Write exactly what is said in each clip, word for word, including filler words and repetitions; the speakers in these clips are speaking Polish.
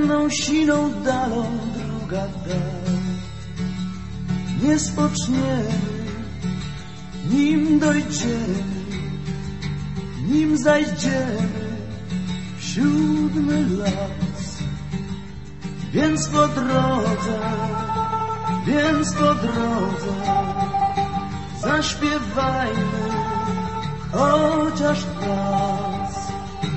jedną siną dalą, druga dal. Nie spoczniemy, nim dojdziemy, nim zajdziemy w siódmy las. Więc po drodze, więc po drodze zaśpiewajmy chociaż raz.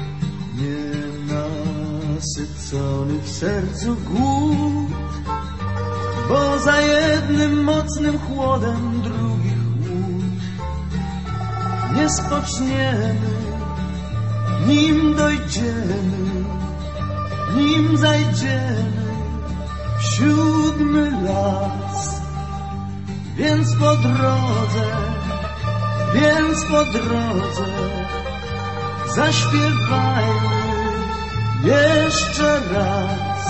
Nienasycony w sercu głód, bo za jednym mocnym chłodem drugi chłód. Nie spoczniemy, nim dojdziemy, nim zajdziemy w siódmy las. Więc po drodze, więc po drodze zaśpiewajmy jeszcze raz.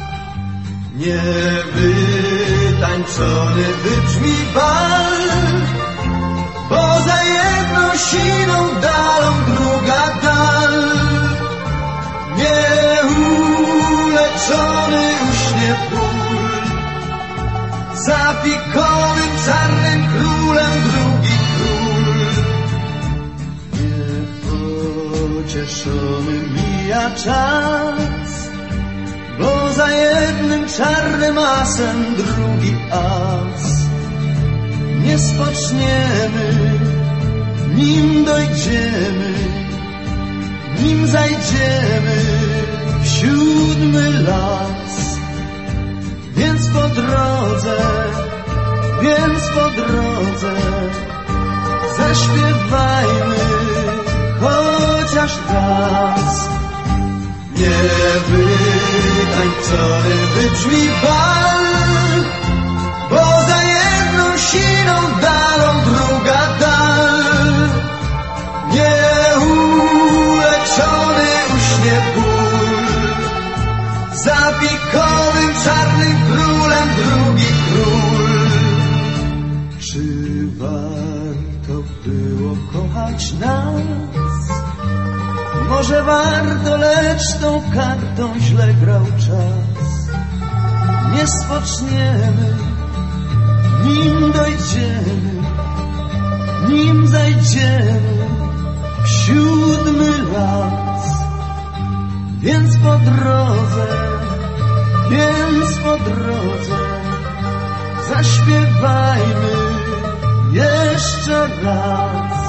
Niewytańczony wybrzmi bal, bo za jedną siną dalą druga dal. Nieuleczony uśnie ból, za pikowym czarnym królem drugi król. Niepocieszony mija czas, bo za jednym czarnym asem drugi as. Nie spoczniemy, nim dojdziemy, nim zajdziemy w siódmy las. Więc po drodze, więc po drodze zaśpiewajmy chociaż raz. Niewytańczony wybrzmi bal, bo za jedną siną dalą druga dal. Nieuleczony uśnie ból, za pikowym czarnym królem drugi król. Czy warto było kochać nas? Może warto, lecz tą kartą źle grał czas. Nie spoczniemy, nim dojdziemy, nim zajdziemy w siódmy las. Więc po drodze, więc po drodze zaśpiewajmy jeszcze raz.